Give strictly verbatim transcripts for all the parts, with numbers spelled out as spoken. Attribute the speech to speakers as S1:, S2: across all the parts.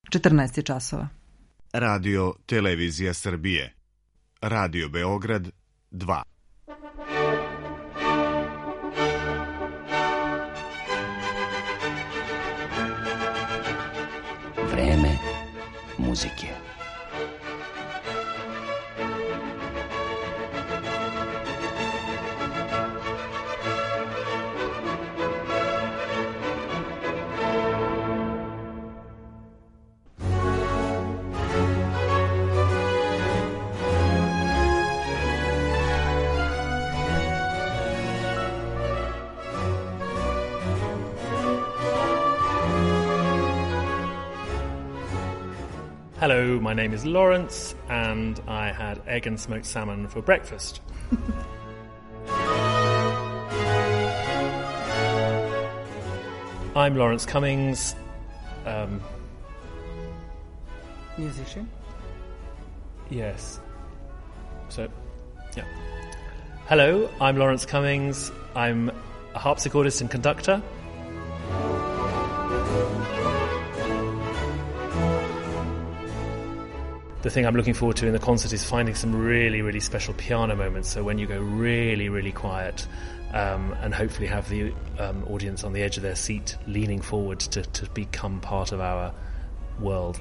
S1: četrnaest je časova.
S2: Radio Televizija Srbije. Radio Beograd dva.
S3: Vreme muzike.
S4: Hello, my name is Lawrence, and I had egg and smoked salmon for breakfast. I'm Lawrence Cummings. Um,
S1: Musician?
S4: Yes. So, yeah. Hello, I'm Lawrence Cummings. I'm a harpsichordist and conductor. The thing I'm looking forward to in the concert is finding some really, really special piano moments. So when you go really, really quiet, um, and hopefully have the um, audience on the edge of their seat, leaning forward to, to become part of our world.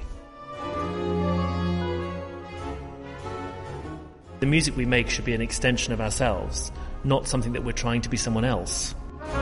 S4: The music we make should be an extension of ourselves, not something that we're trying to be someone else.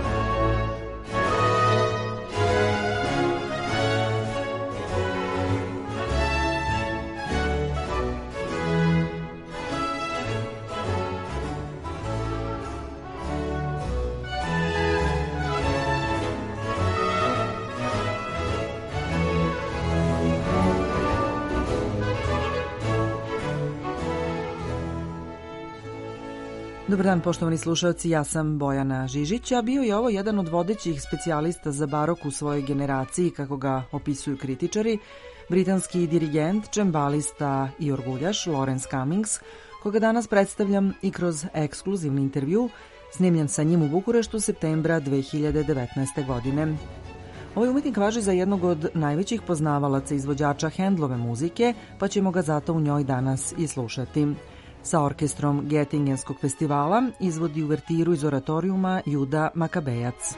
S1: Dobar dan, poštovani slušalci, ja sam Bojana Žižić, a bio je ovo jedan od vodećih specijalista za barok u svojoj generaciji, kako ga opisuju kritičari, britanski dirigent, džembalista i orguljaš Lawrence Cummings, koga danas predstavljam i kroz ekskluzivni intervju, snimljen sa njim u Bukureštu septembra dve hiljade devetnaeste. godine. Ovaj umetnik važi za jednog od najvećih poznavalaca izvođača Handlove muzike, pa ćemo ga zato u njoj danas i slušati. Sa orkestrom Gettingenskog festivala izvodi uvertiru iz oratorijuma Juda Makabejac.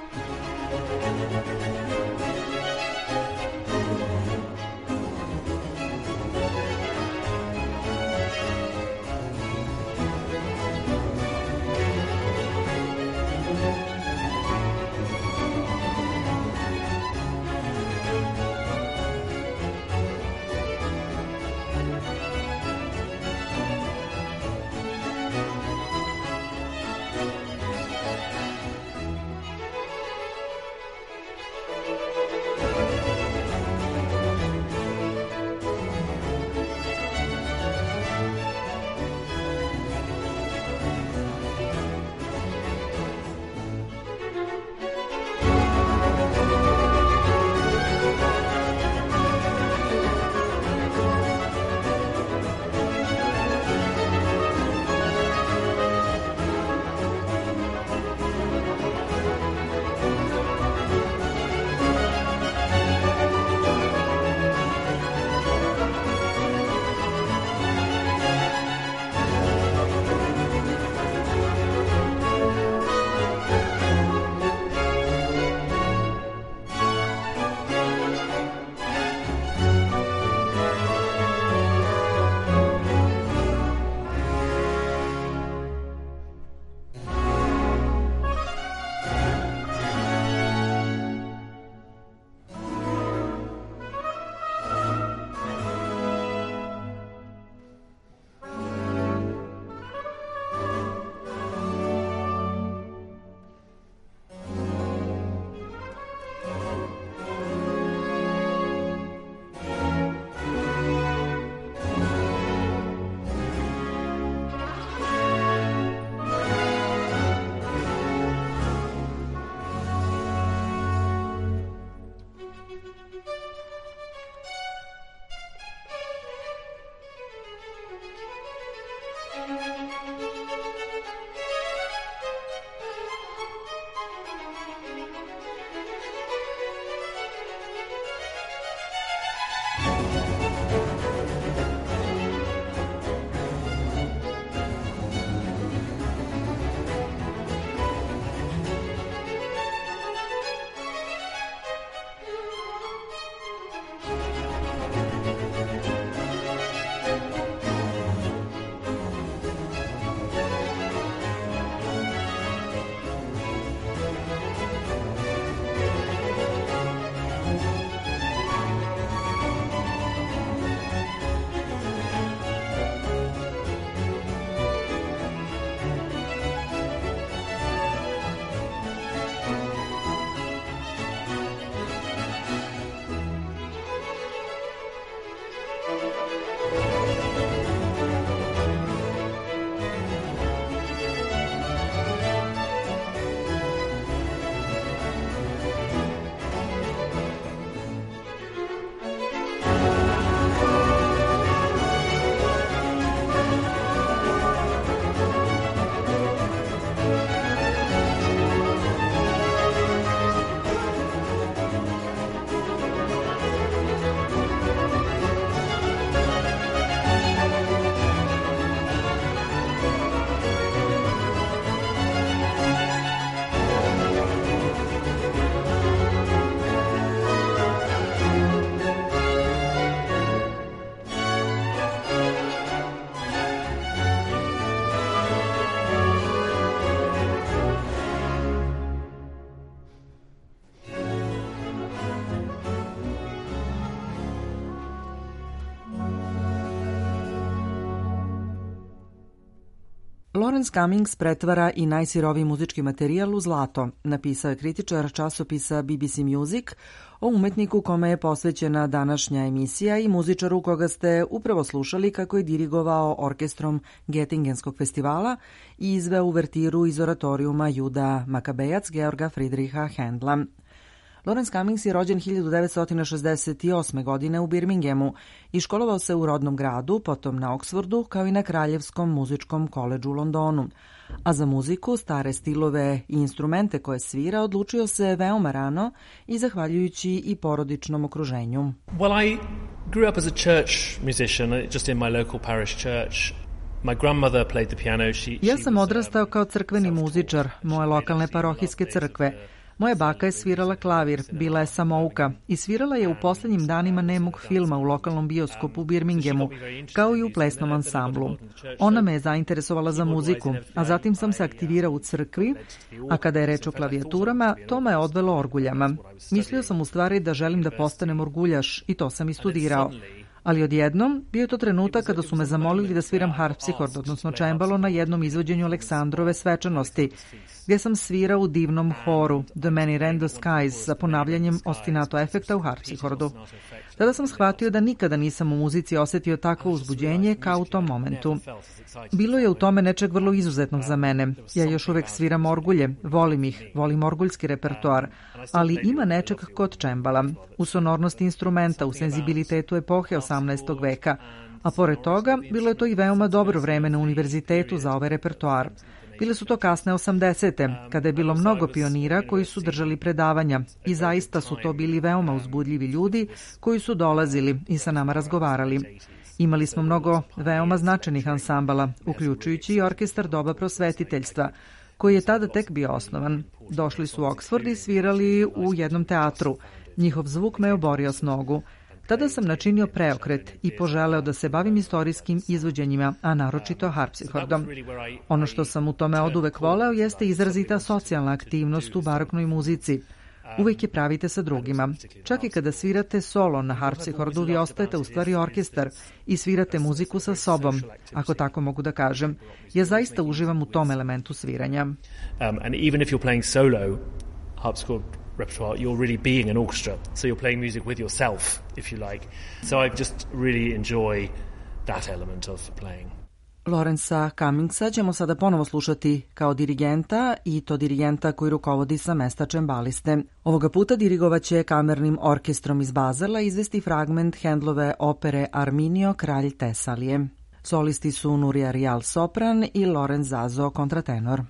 S1: Lawrence Cummings pretvara i najsiroviji muzički materijal u zlato, napisao je kritičar časopisa B B C Music o umetniku kome je posvećena današnja emisija i muzičaru koga ste upravo slušali kako je dirigovao orkestrom Gettingenskog festivala i izveo uvertiru iz oratorijuma Juda Makabejac Georga Friedricha Händla. Lawrence Cummings je rođen hiljadu devetsto šezdeset osme. godine u Birminghamu i školovao se u rodnom gradu, potom na Oksfordu, kao i na Kraljevskom muzičkom koledžu u Londonu. A za muziku, stare stilove i instrumente koje svira odlučio se veoma rano i zahvaljujući i porodičnom okruženju.
S4: Well, I grew up as a church musician, just in my local parish church. My grandmother played the piano. She,
S1: ja sam odrastao kao crkveni muzičar moje lokalne parohijske crkve. Moja baka je svirala klavir, bila je samouka i svirala je u posljednjim danima nemog filma u lokalnom bioskopu u Birminghamu, kao i u plesnom ansamblu. Ona me je zainteresovala za muziku, a zatim sam se aktivirao u crkvi, a kada je reč o klavijaturama, to me je odvelo orguljama. Mislio sam u stvari da želim da postanem orguljaš i to sam i studirao. Ali odjednom bio je to trenutak kada su me zamolili da sviram harpsihord, odnosno čembalo, na jednom izvođenju Aleksandrove svečanosti, gdje sam svirao u divnom horu The Many Rand the Skies sa ponavljanjem ostinato efekta u harpsihordu. Tada sam shvatio da nikada nisam u muzici osjetio takvo uzbuđenje kao u tom momentu. Bilo je u tome nečeg vrlo izuzetnog za mene. Ja još uvek sviram orgulje, volim ih, volim orguljski repertoar, ali ima nečeg kod čembala, u sonornosti instrumenta, u senzibilitetu epohe osamnaestog veka, a pored toga bilo je to i veoma dobro vreme na univerzitetu za ovaj repertoar. Bile su to kasne osamdesete, kada je bilo mnogo pionira koji su držali predavanja i zaista su to bili veoma uzbudljivi ljudi koji su dolazili i sa nama razgovarali. Imali smo mnogo veoma značajnih ansambala, uključujući i orkestar doba prosvetiteljstva, koji je tada tek bio osnovan. Došli su u Oksford i svirali u jednom teatru. Njihov zvuk me je oborio s nogu. Tada sam načinio preokret i poželeo da se bavim istorijskim izvođenjima, a naročito harpsihordom. Ono što sam u tome oduvek voleo jeste izrazita socijalna aktivnost u baroknoj muzici. Uvijek je pravite sa drugima. Čak i kada svirate solo na harpsihordu, vi ostajete u stvari orkestar i svirate muziku sa sobom, ako tako mogu da kažem. Ja zaista uživam u tom elementu sviranja.
S4: Um, and even if you're playing solo harpsichord repertoire, you're really being an orchestra. So you're playing music with yourself, if you like. So I just really enjoy that element of playing.
S1: Lawrencea Cummingsa ćemo sada ponovo slušati kao dirigenta i to dirigenta koji rukovodi sa mesta čembaliste. Ovoga puta dirigovaće kamernim orkestrom iz Bazela izvesti fragment Händlove opere Arminio, kralj Tesalije. Solisti su Nuria Rial sopran i Lorenz Zazo kontratenor.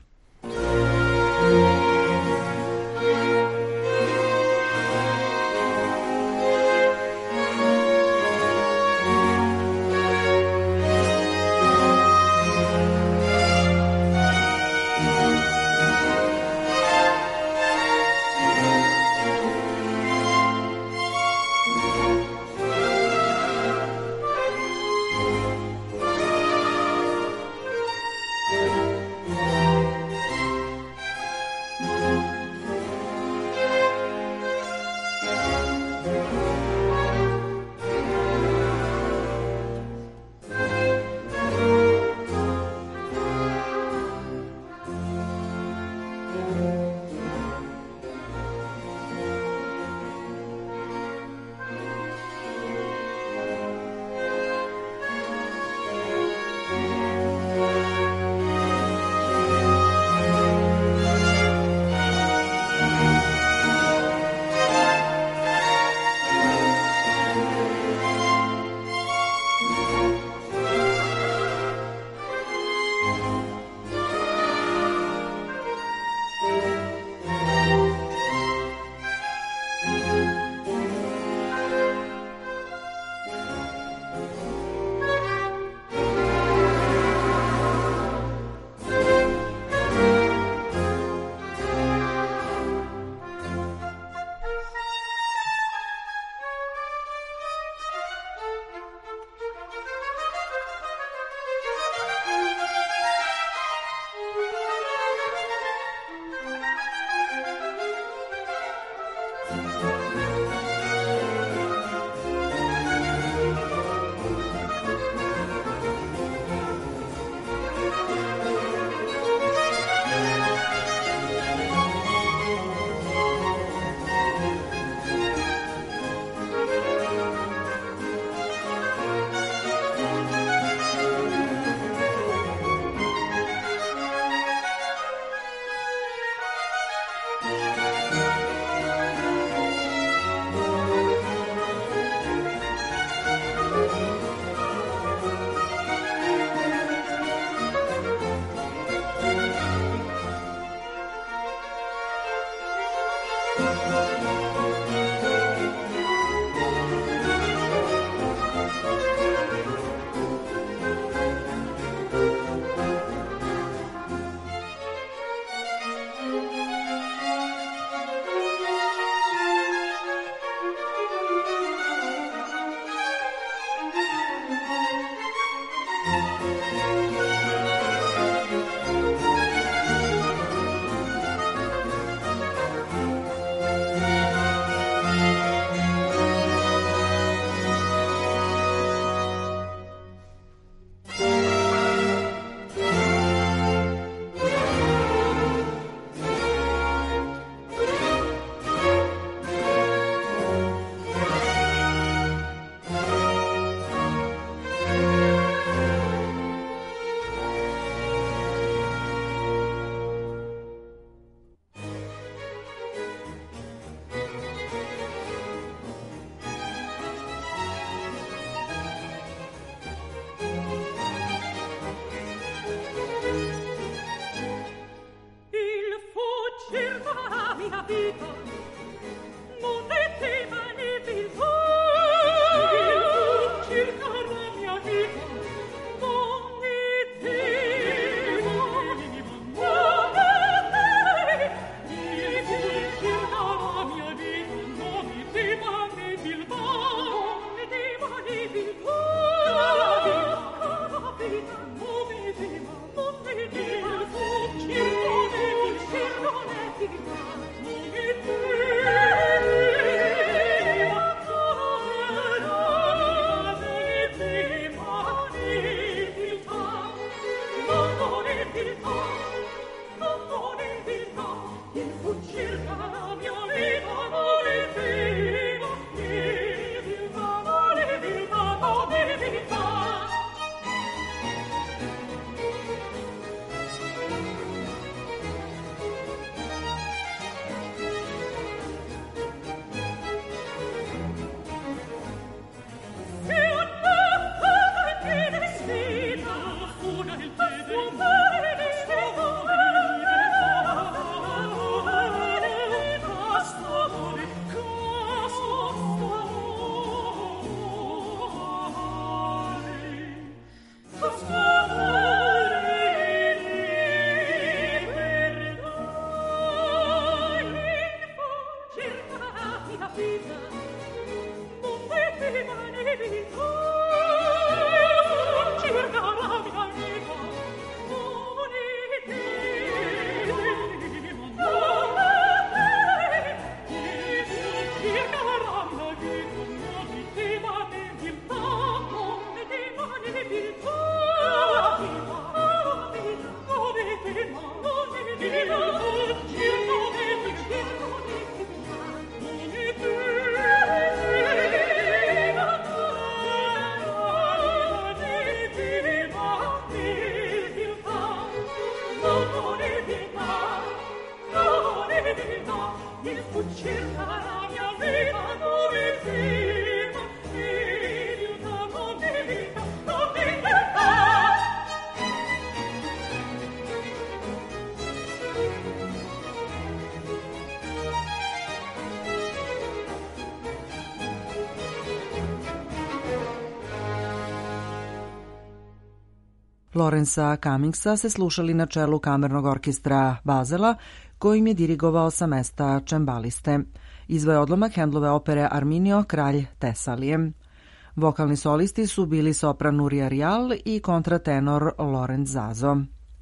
S1: Lawrencea Cummingsa se slušali na čelu kamernog orkestra Basela, kojim je dirigovao sa mesta čembaliste. Izvoj odlomak Handlove opere Arminio, kralj Tesalije. Vokalni solisti su bili sopran Nuria Rial i kontratenor Lorenz Zazo.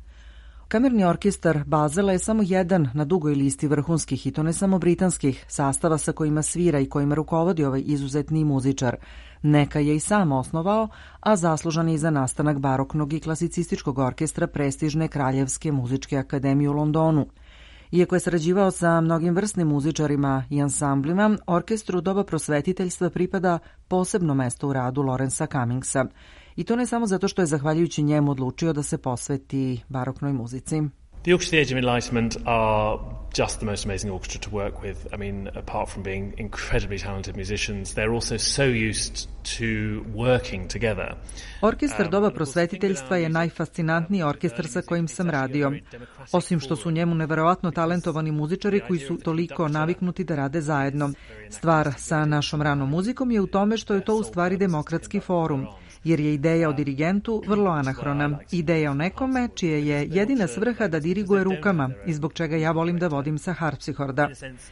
S1: Kamerni orkestar Basela je samo jedan na dugoj listi vrhunskih, i to ne samo britanskih, sastava sa kojima svira i kojima rukovodi ovaj izuzetni muzičar. Neka je i sam osnovao, a zaslužan je i za nastanak baroknog i klasicističkog orkestra prestižne Kraljevske muzičke akademije u Londonu. Iako je sarađivao sa mnogim vrsnim muzičarima i ansamblima, orkestru doba prosvetiteljstva pripada posebno mesto u radu Lawrencea Cummingsa. I to ne samo zato što je zahvaljujući njemu odlučio da se posveti baroknoj muzici.
S4: The Orchestra of the Age of Enlightenment are just the most amazing orchestra to work with. I mean, apart from being incredibly talented musicians, they're also so used to working together.
S1: Orkestar doba prosvetiteljstva je najfascinantniji orkestar sa kojim sam radio. Osim što su u njemu neverovatno talentovani muzičari koji su toliko naviknuti da rade zajedno. Stvar sa našom ranom muzikom je u tome što je to u stvari demokratski forum, jer je ideja o dirigentu vrlo anahrona. Ideja o nekome čije je jedina svrha da diriguje rukama i zbog čega ja volim da vodim sa harpsihorda.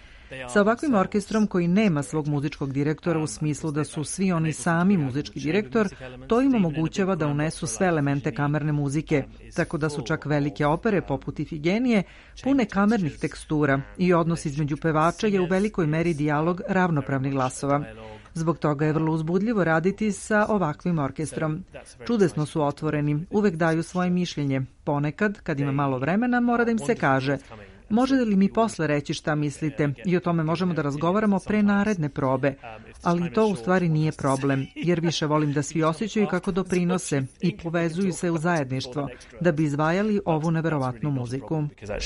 S1: Sa ovakvim orkestrom koji nema svog muzičkog direktora u smislu da su svi oni sami muzički direktor, to im omogućava da unesu sve elemente kamerne muzike, tako da su čak velike opere poput Ifigenije pune kamernih tekstura i odnos između pevača je u velikoj meri dijalog ravnopravnih glasova. Zbog toga je vrlo uzbudljivo raditi sa ovakvim orkestrom. Čudesno su otvoreni, uvek daju svoje mišljenje. Ponekad, kad ima malo vremena, mora da im se kaže: možete li mi posle reći šta mislite i o tome možemo da razgovaramo pre naredne probe, ali to u stvari nije problem, jer više volim da svi osjećaju kako doprinose i povezuju se u zajedništvo da bi izvajali ovu neverovatnu muziku.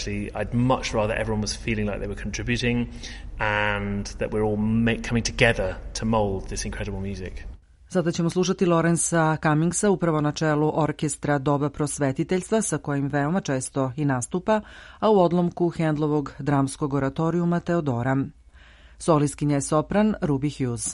S1: Sada ćemo slušati Lawrencea Cummingsa upravo na čelu orkestra doba prosvetiteljstva sa kojim veoma često i nastupa, a u odlomku Handlovog dramskog oratorijuma Teodora. Solistkinja je sopran Ruby Hughes.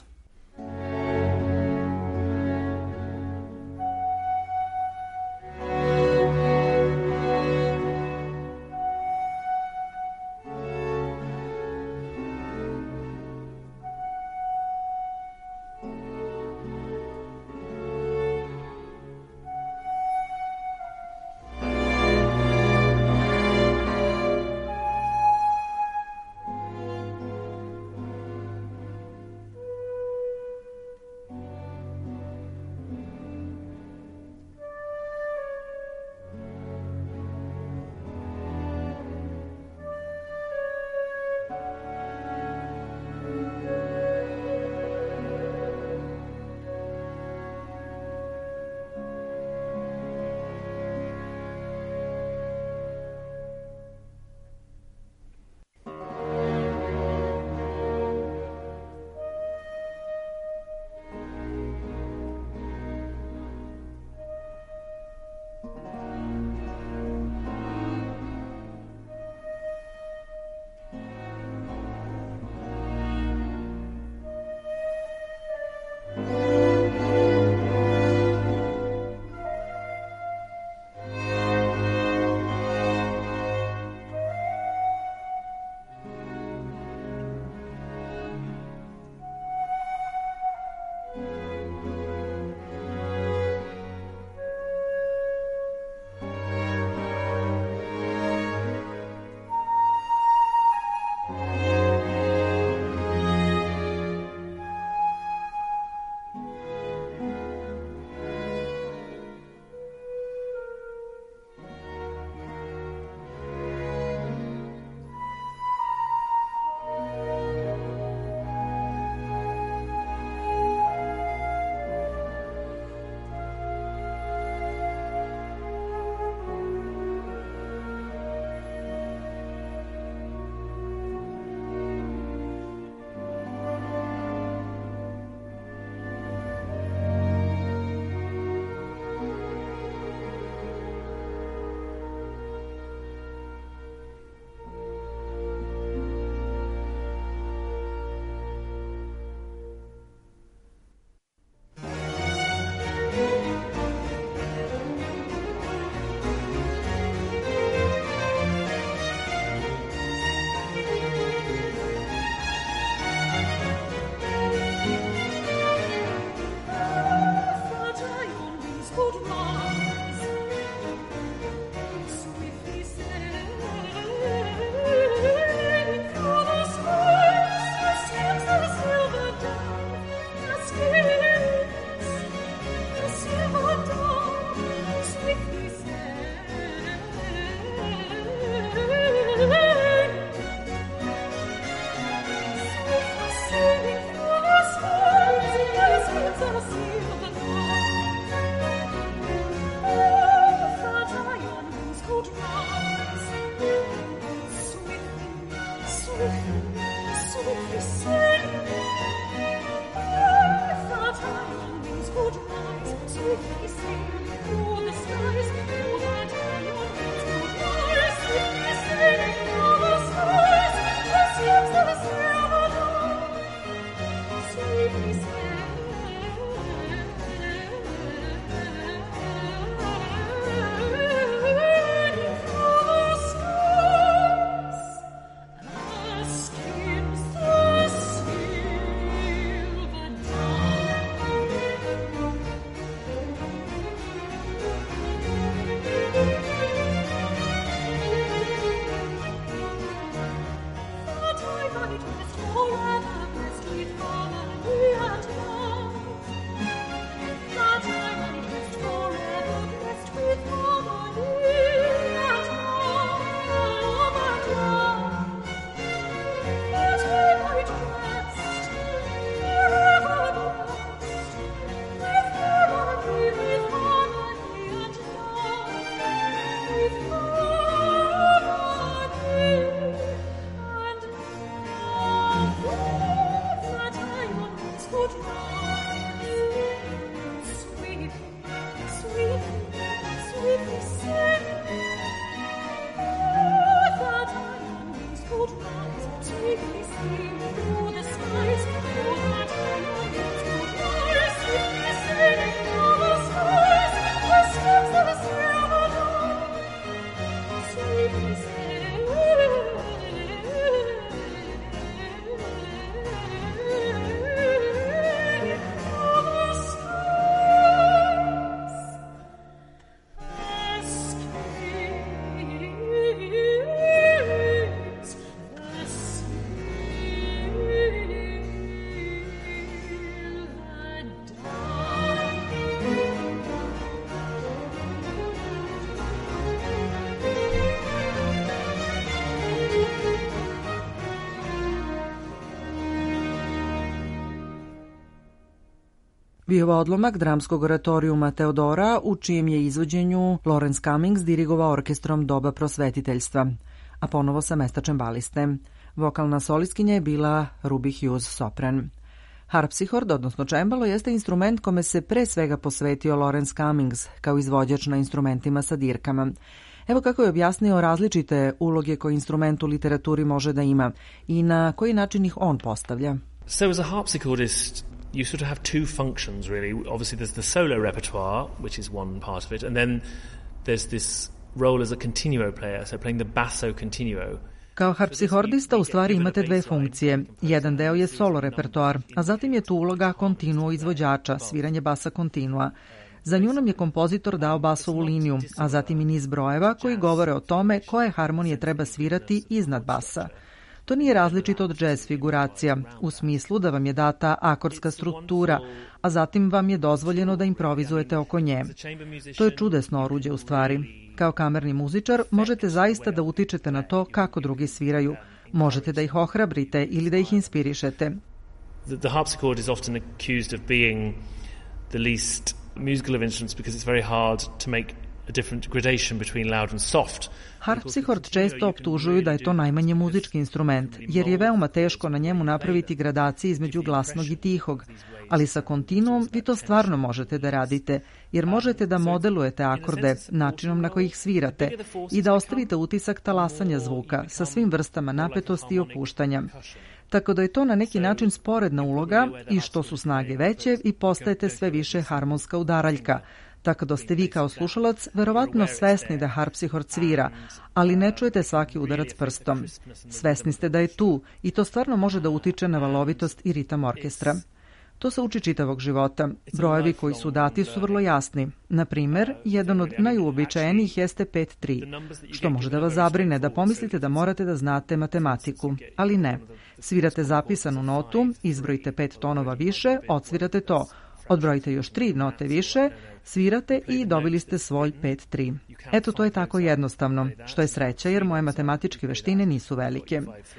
S1: Bio je odlomak dramskog oratorijuma Teodora, u čijem je izvođenju Lawrence Cummings dirigovao orkestrom Doba prosvetiteljstva, a ponovo sa mesta-čembaliste. Vokalna solistkinja je bila Ruby Hughes sopran. Harpsichord, odnosno čembalo, jeste instrument kome se pre svega posvetio Lawrence Cummings kao izvođač na instrumentima sa dirkama. Evo kako je objasnio različite uloge koje instrument u literaturi može da ima i na koji način ih on postavlja.
S4: So as a harpsichordist, you sort of have two functions, really. Obviously there's the solo repertoire, which is one part of it, and then there's this role as a continuo player, so playing the basso continuo.
S1: Kao harpsichordista u stvari imate dve funkcije. Jedan deo je solo repertoar, a zatim je tu uloga continuo izvođača, sviranje basa continua. Za nju nam je kompozitor dao basovu liniju, a zatim i niz brojeva koji govore o tome koje harmonije treba svirati iznad basa. To nije različito od jazz figuracija, u smislu da vam je data akordska struktura, a zatim vam je dozvoljeno da improvizujete oko nje. To je čudesno oruđe u stvari. Kao kamerni muzičar možete zaista da utičete na to kako drugi sviraju. Možete da ih ohrabrite ili da ih inspirišete.
S4: The, the harpsichord is often accused of being the least musical of instruments because it's very hard to make a different gradation between loud and soft.
S1: Harpsichord često optužuju da je to najmanje muzički instrument, jer je veoma teško na njemu napraviti gradacije između glasnog i tihog. Ali sa kontinuom vi to stvarno možete da radite, jer možete da modelujete akorde načinom na koji ih svirate i da ostavite utisak talasanja zvuka sa svim vrstama napetosti i opuštanja. Tako da je to na neki način sporedna uloga i što su snage veće i postajete sve više harmonska udaraljka. Tako da ste vi kao slušalac verovatno svesni da harpsichord svira, ali ne čujete svaki udarac prstom. Svesni ste da je tu i to stvarno može da utiče na valovitost i ritam orkestra. To se uči čitavog života. Brojevi koji su dati su vrlo jasni. Na primer, jedan od najuobičajenijih jeste pet tri, što može da vas zabrine da pomislite da morate da znate matematiku, ali ne. Svirate zapisanu notu, izbrojite pet tonova više, odsvirate to. Odbrojite još tri note više, svirate i dobili ste svoj pet tri. Eto, to je tako jednostavno, što je sreća jer moje matematičke veštine nisu velike.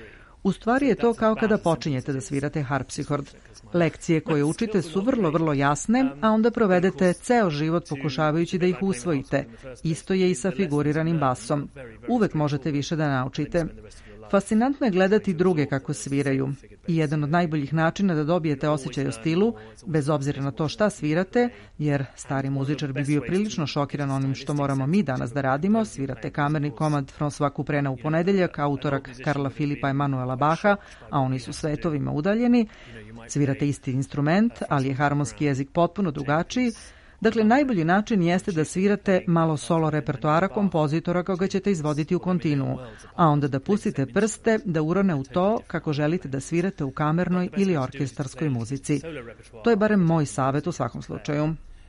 S1: U stvari je to kao kada počinjete da svirate harpsichord. Lekcije koje učite su vrlo, vrlo jasne, a onda provedete ceo život pokušavajući da ih usvojite. Isto je i sa figuriranim basom. Uvek možete više da naučite. Fascinantno je gledati druge kako sviraju. I jedan od najboljih načina da dobijete osjećaj o stilu, bez obzira na to šta svirate, jer stari muzičar bi bio prilično šokiran onim što moramo mi danas da radimo, svirate kamerni komad François Couperin u ponedeljak, a utorak Karla Filipa Emanuela Bacha, a oni su svetovima udaljeni, svirate isti instrument, ali je harmonski jezik potpuno drugačiji. Dakle, najbolji način jeste da svirate malo solo repertoara kompozitora koga ćete izvoditi u kontinuu, a onda da pustite prste da urone u to kako želite da svirate u kamernoj ili orkestarskoj muzici. To je barem moj savjet u svakom slučaju.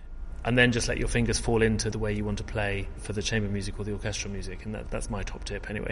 S4: And then just let your fingers fall into the way you want to play for the chamber music or the orchestral music, and that, that's my top tip anyway.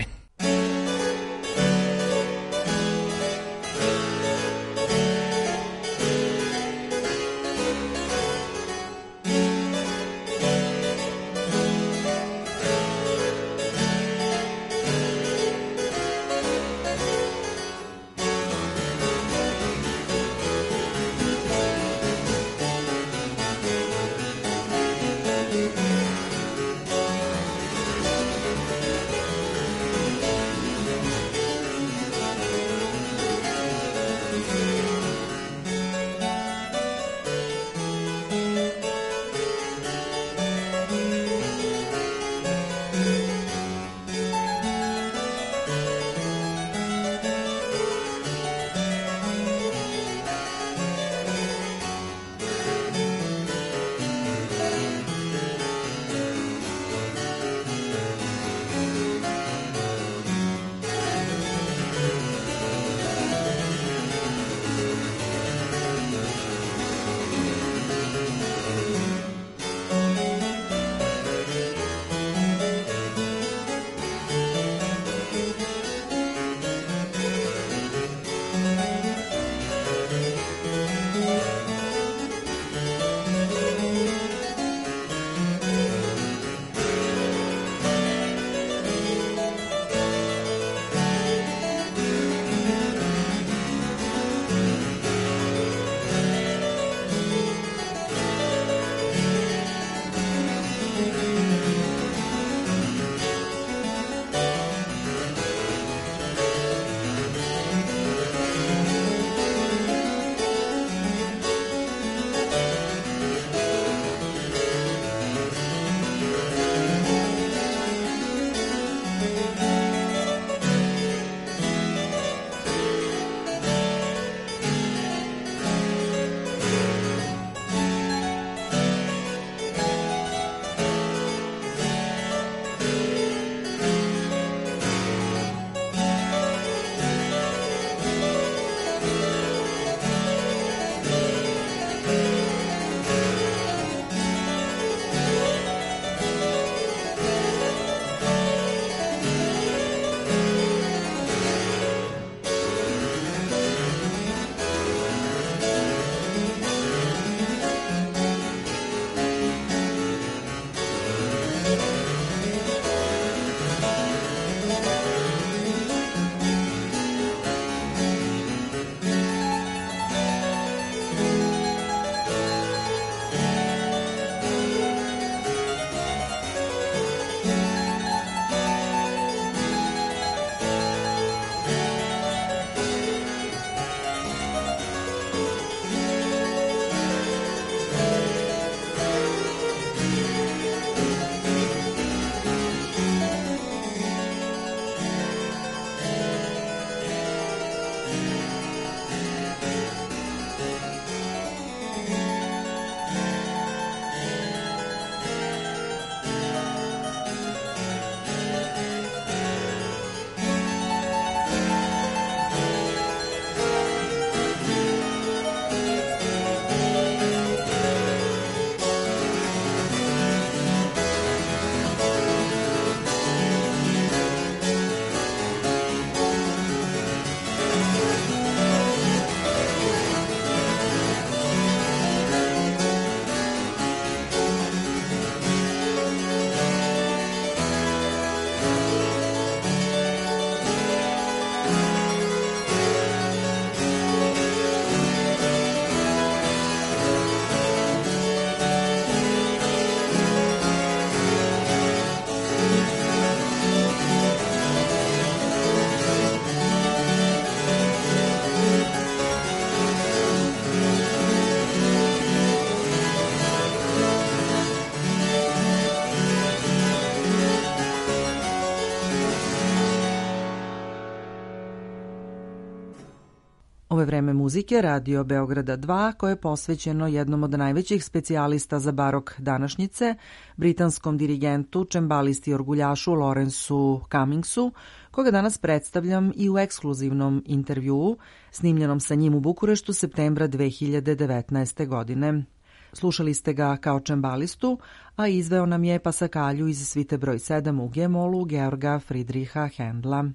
S1: Ovo je vreme muzike Radio Beograda dva, koje je posvećeno jednom od najvećih specijalista za barok današnjice, britanskom dirigentu, čembalisti i orguljašu Lawrenceu Cummingsu, koga danas predstavljam i u ekskluzivnom intervjuu, snimljenom sa njim u Bukureštu septembra dve hiljade devetnaeste. godine. Slušali ste ga kao čembalistu, a izveo nam je pasakalju iz svite broj sedam u G-molu Georga Friedricha Händla.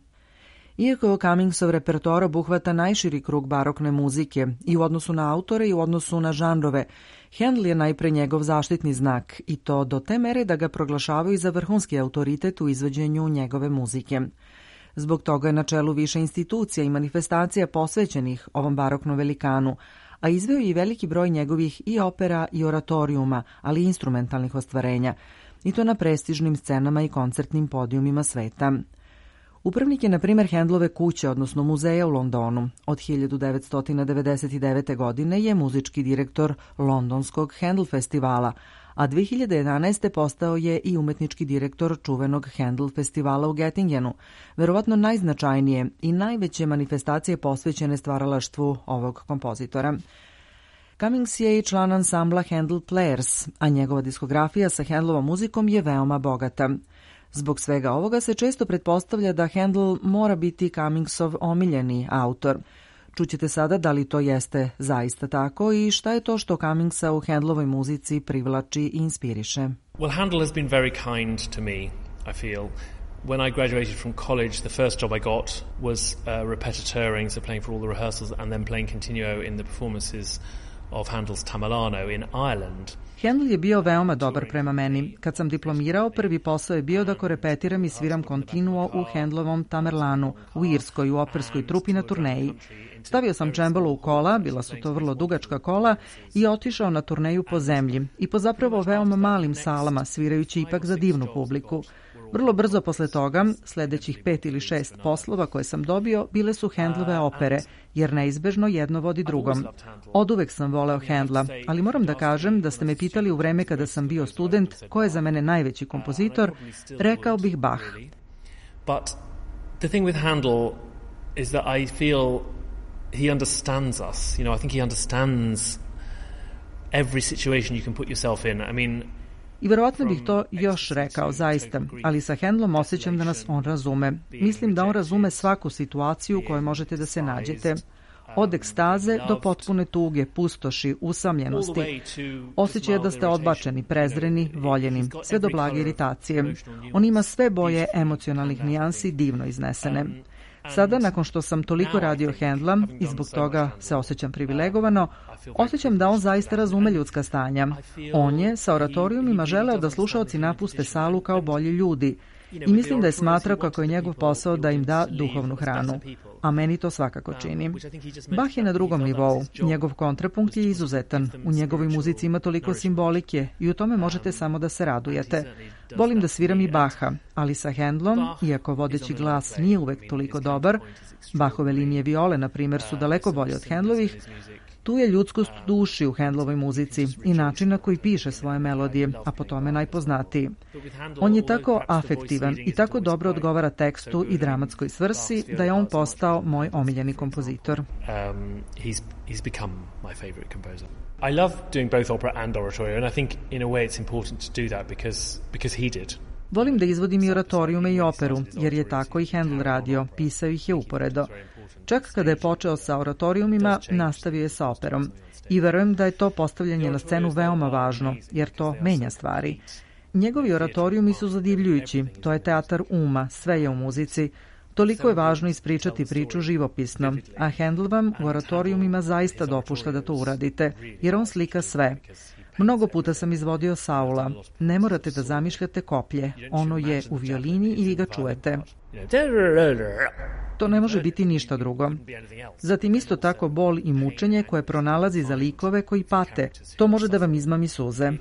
S1: Iako Cummingsov repertoar obuhvata najširi krug barokne muzike i u odnosu na autore i u odnosu na žanrove, Händel je najpre njegov zaštitni znak i to do te mere da ga proglašavaju za vrhunski autoritet u izvođenju njegove muzike. Zbog toga je na čelu više institucija i manifestacija posvećenih ovom baroknom velikanu, a izveo je i veliki broj njegovih i opera i oratorijuma, ali i instrumentalnih ostvarenja, i to na prestižnim scenama i koncertnim podijumima sveta. Upravnik je, na primjer, Händlove kuće, odnosno muzeja u Londonu. Od hiljadu devetsto devedeset devete. godine je muzički direktor londonskog Händel festivala, a dve hiljade jedanaeste. postao je i umetnički direktor čuvenog Händel festivala u Göttingenu, verovatno najznačajnije i najveće manifestacije posvećene stvaralaštvu ovog kompozitora. Cummings je i član ansambla Händel Players, a njegova diskografija sa Händlovom muzikom je veoma bogata. Zbog svega ovoga se često pretpostavlja da Händel mora biti Cummingsov omiljeni autor. Čućete sada da li to jeste zaista tako i šta je to što Cummingsa u Händlovoj muzici privlači i inspiriše.
S4: Well, Händel has been very kind to me, I feel. When I graduated from college, the first job I got was uh, repetiteuring, so playing for all the rehearsals and then playing continuo in the performances of Handel's Tamerlano in Ireland.
S1: Händel je bio veoma dobar prema meni. Kad sam diplomirao, prvi posao je bio da korepetiram i sviram kontinuo u Händlovom Tamerlanu, u Irskoj, u operskoj trupi na turneji. Stavio sam čembalo u kola, bila su to vrlo dugačka kola, i otišao na turneju po zemlji i po zapravo veoma malim salama, svirajući ipak za divnu publiku. Vrlo brzo posle toga, sledećih pet ili šest poslova koje sam dobio, bile su Händlove opere, jer neizbežno jedno vodi drugom. Oduvek sam voleo Händla, ali moram da kažem da ste me pitali u vreme kada sam bio student ko je za mene najveći kompozitor, rekao bih Bach.
S4: But the thing with Händel is that I feel he understands us. You know, I think he understands every situation you can put yourself in. I mean,
S1: I verovatno bih to još rekao, zaista, ali sa Händlom osjećam da nas on razume. Mislim da on razume svaku situaciju u kojoj možete da se nađete. Od ekstaze do potpune tuge, pustoši, usamljenosti. Osjećaj da ste odbačeni, prezreni, voljeni, sve do blage iritacije. On ima sve boje emocionalnih nijansi divno iznesene. Sada, nakon što sam toliko radio Händla i zbog toga se osjećam privilegovano, osjećam da on zaista razume ljudska stanja. On je sa oratorijumima želeo da slušaoci napuste salu kao bolji ljudi i mislim da je smatrao kako je njegov posao da im da duhovnu hranu, a meni to svakako čini. Bach je na drugom nivou, njegov kontrapunkt je izuzetan, u njegovoj muzici ima toliko simbolike i u tome možete samo da se radujete. Volim da sviram i Bacha, ali sa Händlom, iako vodeći glas nije uvek toliko dobar, Bachove linije viole, na primjer, su daleko bolje od Händlovih, tu je ljudskost duši u Händlovoj muzici i način na koji piše svoje melodije, a po tome najpoznatiji. On je tako afektivan i tako dobro odgovara tekstu i dramatskoj svrsi da je on postao moj omiljeni kompozitor.
S4: Um, he's, he's become my favorite composer. I love doing both opera and oratorio, and I think in a way it's important to do that because, because he did.
S1: Volim da izvodim i oratorijume i operu, jer je tako i Händel radio, pisao ih je uporedo. Čak kada je počeo sa oratorijumima, nastavio je sa operom. I verujem da je to postavljanje na scenu veoma važno, jer to menja stvari. Njegovi oratorijumi su zadivljujući, to je teatar uma, sve je u muzici. Toliko je važno ispričati priču živopisno, a Händel vam u oratorijumima zaista dopušta da to uradite, jer on slika sve. Mnogo puta sam izvodio Saula. Ne morate da zamišljate koplje. Ono je u violini i vi ga čujete. To ne može biti ništa drugo. Zatim isto tako bol i mučenje koje pronalazi za likove koji pate. To može da vam izmami suze.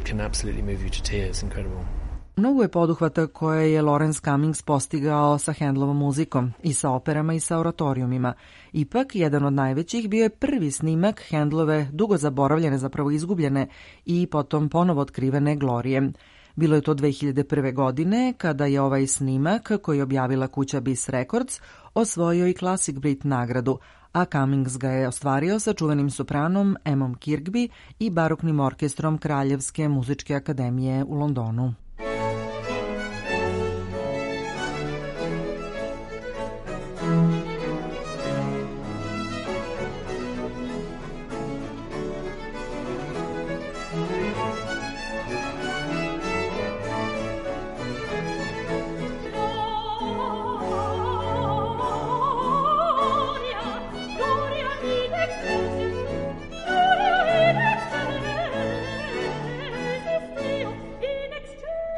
S1: Mnogo je poduhvata koje je Lawrence Cummings postigao sa Händlovom muzikom, i sa operama i sa oratorijumima. Ipak, jedan od najvećih bio je prvi snimak Händlove dugo zaboravljene, zapravo izgubljene i potom ponovo otkrivene Glorije. Bilo je to dve hiljade prve. godine kada je ovaj snimak, koji je objavila kuća Bis Records, osvojio i Classic Brit nagradu, a Cummings ga je ostvario sa čuvenim sopranom Emmom Kirkby i baroknim orkestrom Kraljevske muzičke akademije u Londonu.
S5: In excelsis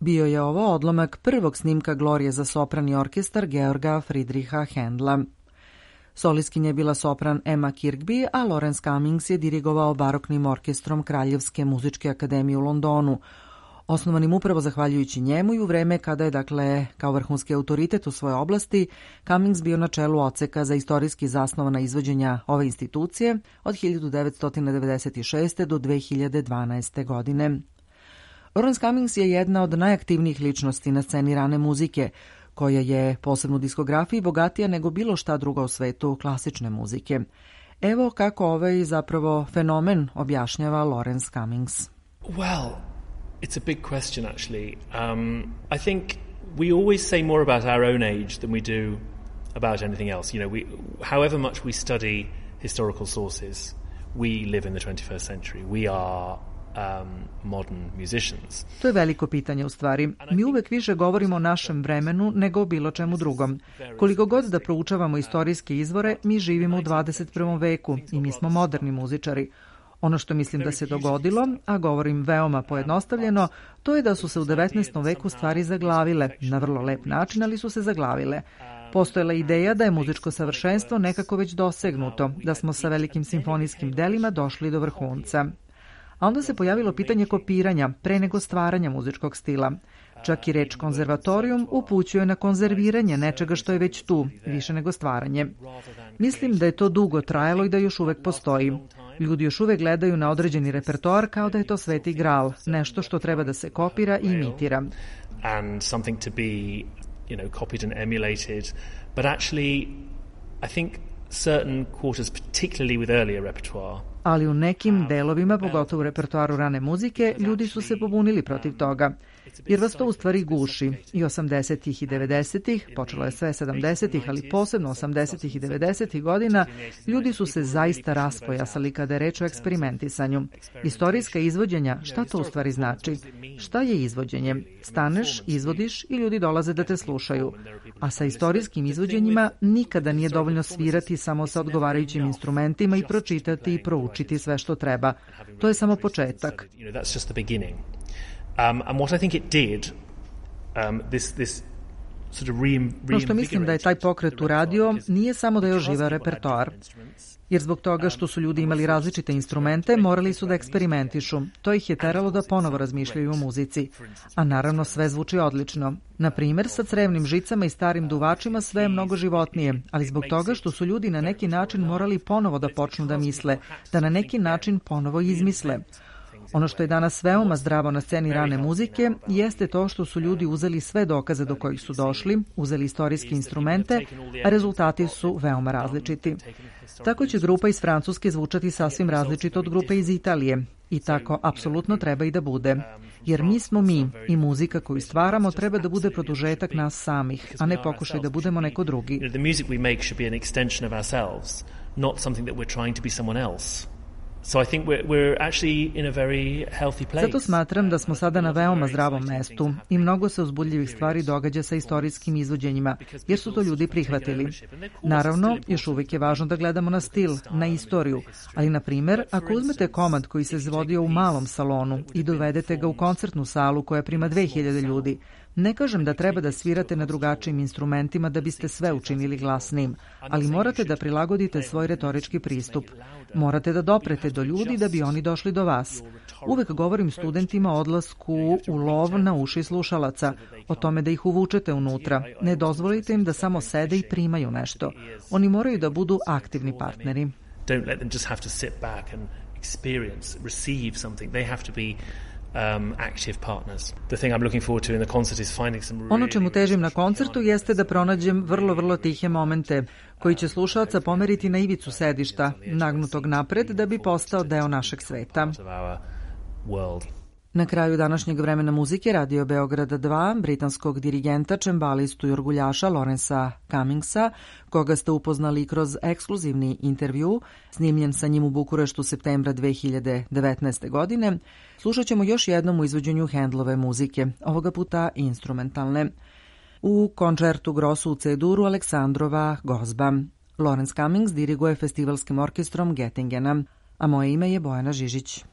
S1: Bio je ovo odlomak prvog snimka Glorije za sopran i orkestar Georga Friedricha Händla. Solistkinja je bila sopran Emma Kirkby, a Lawrence Cummings je dirigovao baroknim orkestrom Kraljevske muzičke akademije u Londonu, osnovanim upravo zahvaljujući njemu i u vreme kada je, dakle, kao vrhunski autoritet u svojoj oblasti, Cummings bio na čelu odseka za istorijski zasnovana izvođenja ove institucije od hiljadu devetsto devedeset šeste. do dve hiljade dvanaeste. godine. Lawrence Cummings je jedna od najaktivnijih ličnosti na sceni rane muzike, koja je posebno u diskografiji bogatija nego bilo šta drugo u svetu klasične muzike. Evo kako ovaj zapravo fenomen objašnjava Lawrence Cummings.
S4: Well, it's a big question actually. Um, I think we always say more about our own age than we do about anything else. You know, we, however much we study historical sources, we live in the twenty-first century. We are Um, modern musicians.
S1: To je veliko pitanje u stvari. Mi uvek više govorimo o našem vremenu nego o bilo čemu drugom. Koliko god da proučavamo istorijske izvore, mi živimo u dvadeset prvom veku i mi smo moderni muzičari. Ono što mislim da se dogodilo, a govorim veoma pojednostavljeno, to je da su se u devetnaestom veku stvari zaglavile, na vrlo lep način, ali su se zaglavile. Postojala ideja da je muzičko savršenstvo nekako već dosegnuto, da smo sa velikim simfonijskim delima došli do vrhunca. A onda se pojavilo pitanje kopiranja pre nego stvaranja muzičkog stila. Čak i reč konzervatorijum upućuje na konzerviranje nečega što je već tu, više nego stvaranje. Mislim da je to dugo trajalo i da još uvek postoji. Ljudi još uvek gledaju na određeni repertoar kao da je to sveti gral, nešto što treba da se kopira i imitira.
S4: And something to be, you know, copied and emulated, but actually I think certain quarters, particularly with earlier repertoire,
S1: ali u nekim delovima, pogotovo u repertoaru rane muzike, ljudi su se pobunili protiv toga, jer vas to u stvari guši. I osamdesetih i devedesetih, počelo je sve sedamdesetih, ali posebno osamdesetih i devedesetih godina, ljudi su se zaista raspojasali kada je reč o eksperimentisanju. Istorijska izvođenja, šta to u stvari znači? Šta je izvođenje? Staneš, izvodiš i ljudi dolaze da te slušaju. A sa istorijskim izvođenjima nikada nije dovoljno svirati samo sa odgovarajućim instrumentima i pročitati i proučiti sve što treba. To je samo početak.
S4: Um, and what I think it did, um, this, this sort of re-
S1: No što mislim da je taj pokret uradio nije samo da je oživao repertoar, jer zbog toga što su ljudi imali različite instrumente, morali su da eksperimentišu. To ih je teralo da ponovo razmišljaju o muzici. A naravno sve zvuči odlično. Na primjer, sa crevnim žicama i starim duvačima sve je mnogo životnije, ali zbog toga što su ljudi na neki način morali ponovo da počnu da misle, da na neki način ponovo izmisle. Ono što je danas veoma zdravo na sceni rane muzike jeste to što su ljudi uzeli sve dokaze do kojih su došli, uzeli istorijske instrumente, a rezultati su veoma različiti. Tako će grupa iz Francuske zvučati sasvim različito od grupe iz Italije. I tako apsolutno treba i da bude. Jer mi smo mi i muzika koju stvaramo treba da bude produžetak nas samih, a ne pokušaj da budemo neko drugi.
S4: The music we make should be an extension of ourselves, not something that we're trying to be someone else. So I think we're, we're actually in a very healthy place.
S1: Zato smatram da smo sada na veoma zdravom mestu i mnogo se uzbudljivih stvari događa sa istorijskim izvođenjima, jer su to ljudi prihvatili. Naravno, još uvijek je važno da gledamo na stil, na istoriju, ali na primjer, ako uzmete komad koji se izvodio u malom salonu i dovedete ga u koncertnu salu koja prima dve hiljade ljudi, ne kažem da treba da svirate na drugačijim instrumentima da biste sve učinili glasnim, ali morate da prilagodite svoj retorički pristup. Morate da doprete do ljudi da bi oni došli do vas. Uvek govorim studentima o odlasku u lov na uši slušalaca, o tome da ih uvučete unutra. Ne dozvolite im da samo sede i primaju nešto. Oni moraju da budu aktivni partneri.
S4: Don't let them just have to sit back and experience, receive something. They have to be Um, active partners. The thing I'm looking forward to in the concert is finding some really...
S1: Ono čemu težim na koncertu jeste da pronađem vrlo, vrlo tihe momente koji će slušaoca pomeriti na ivicu sedišta, nagnutog napred da bi postao deo našeg sveta. Na kraju današnjeg vremena muzike Radio Beograda dva, britanskog dirigenta, čembalistu i orguljaša Lawrencea Cummingsa, koga ste upoznali kroz ekskluzivni intervju, snimljen sa njim u Bukureštu septembra dve hiljade devetnaeste. godine, slušat ćemo još jednom u izvođenju Händlove muzike, ovoga puta instrumentalne. U koncertu Grossu u C-duru Aleksandrova Gozba. Lawrence Cummings diriguje festivalskim orkestrom Gettingena, a moje ime je Bojana Žižić.